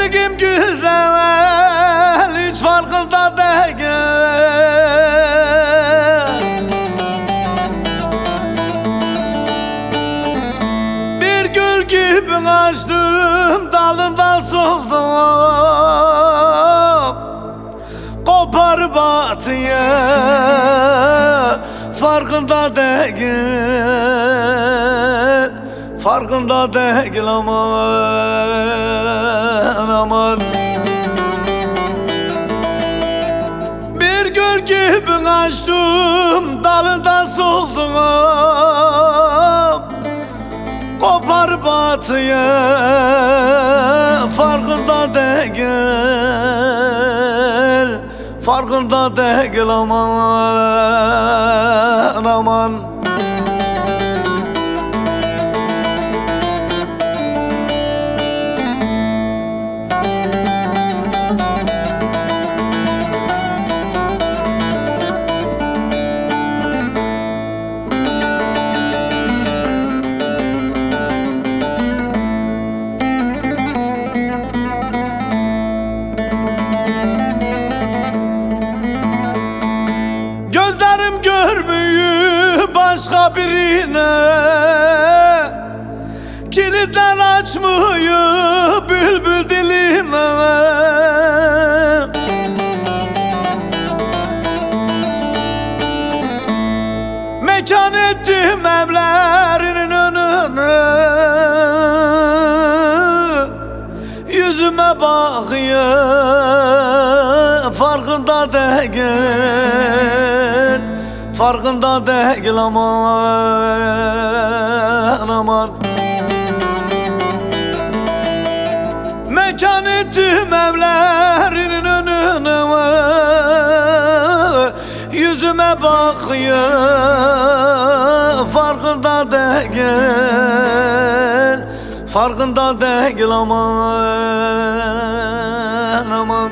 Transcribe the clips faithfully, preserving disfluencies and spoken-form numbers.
Sevdiğim güzel hiç farkında değil. Bir gül gibi açtım, dalından soldum. Kopar batıya, farkında değil. Farkında değil aman aman. Bir gül gibi açtım, dalından soldum. Kopar batıya, farkında değil. Farkında değil aman aman. Gözlerim görmüyor başka birine, kilitler açmıyor bülbül diline. Mekan ettim evlerinin önüne, yüzüme bakıyor, farkında değil. Farkında değil aman aman. Mekan ettim evlerinin önüne, yüzüme bakıyor, farkında değil. Farkında değil aman aman.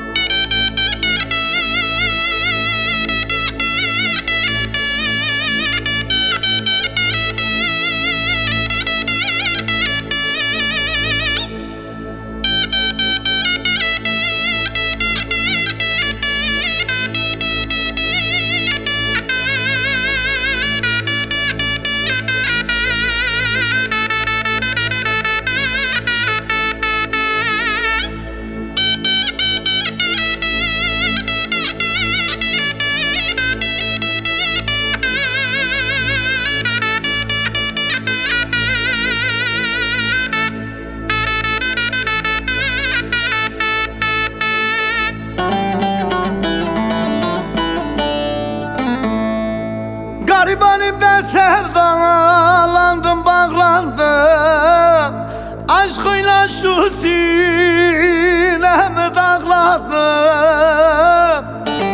Garip halimden sevdalandım, bağlandım. Aşkıyla şu sinemi dağladım.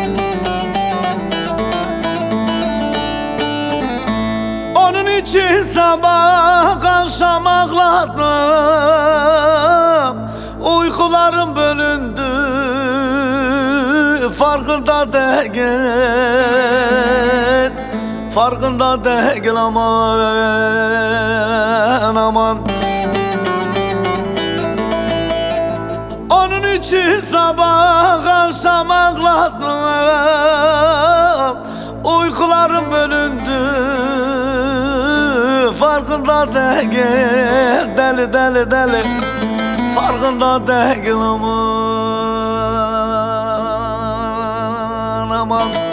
Onun için sabah akşam ağladım. Uykularım bölündü, farkında değil. Farkında değil aman aman. Onun için sabah akşam ağladım. Uykularım bölündü, farkında değil. Deli deli deli, farkında değil aman aman.